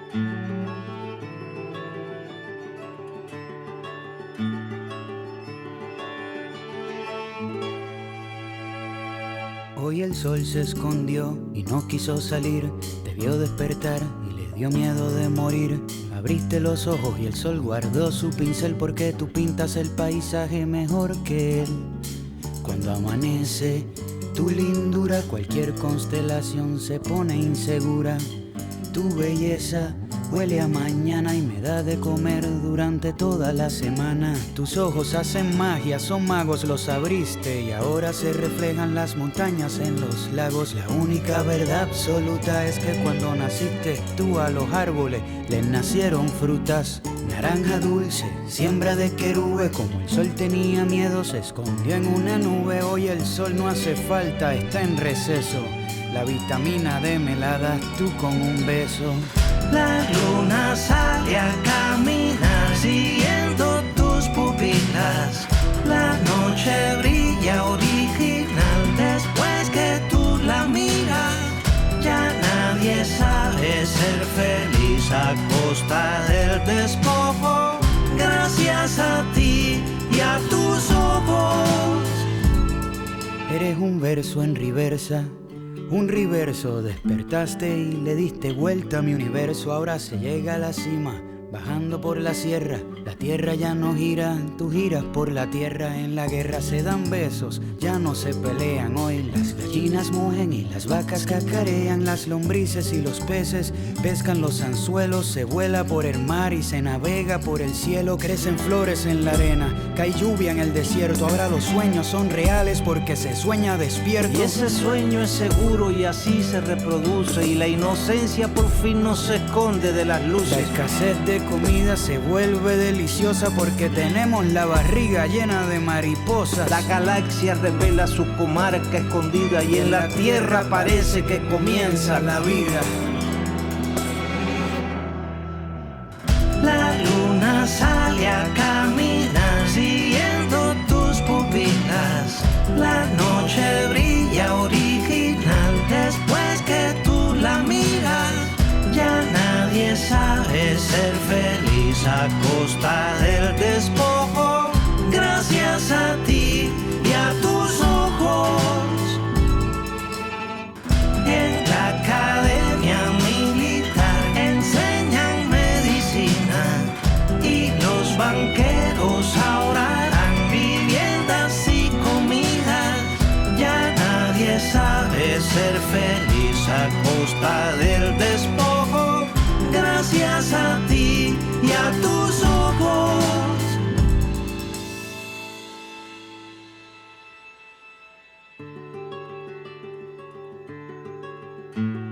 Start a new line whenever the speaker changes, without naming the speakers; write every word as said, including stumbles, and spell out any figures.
Hoy el sol se escondió y no quiso salir. Te vio despertar y le dio miedo de morir. Abriste los ojos y el sol guardó su pincel, porque tú pintas el paisaje mejor que él. Cuando amanece tu lindura, cualquier constelación se pone insegura. Tu belleza huele a mañana y me da de comer durante toda la semana. Tus ojos hacen magia, son magos, los abriste y ahora se reflejan las montañas en los lagos. La única verdad absoluta es que cuando naciste tú a los árboles les nacieron frutas. Naranja dulce, siembra de querube, como el sol tenía miedo se escondió en una nube. Hoy el sol no hace falta, está en receso. La vitamina D me la das tú con un beso.
La luna sale a caminar siguiendo tus pupilas. La noche brilla original después que tú la miras. Ya nadie sabe ser feliz a costa del despojo. Gracias a ti y a tus ojos.
Eres un verso en reversa. Un reverso, despertaste y le diste vuelta a mi universo. Ahora se llega a la cima, bajando por la sierra. La tierra ya no gira, tú giras por la tierra. En la guerra se dan besos, ya no se pelean. Hoy las gallinas mugen y las vacas cacarean. Las lombrices y los peces pescan los anzuelos. Se vuela por el mar y se navega por el cielo. Crecen flores en la arena, cae lluvia en el desierto. Ahora los sueños son reales porque se sueña despierto.
Y ese sueño es seguro y así se reproduce. Y la inocencia por fin no se esconde de las luces.
La escasez de comida se vuelve deliciosa porque tenemos la barriga llena de mariposas.
La galaxia revela su comarca escondida y en la tierra parece que comienza la vida. La luna sale a caminar siguiendo tus pupilas. La noche brilla original después que tú la miras. Ya nadie sabe ser feliz a costa del despojo. Gracias a ti y a tus ojos. En la academia militar enseñan medicina y los banqueros ahora harán viviendas y comidas. Ya nadie sabe ser feliz a costa del despojo. Gracias a ti y a tus ojos.
Thank you.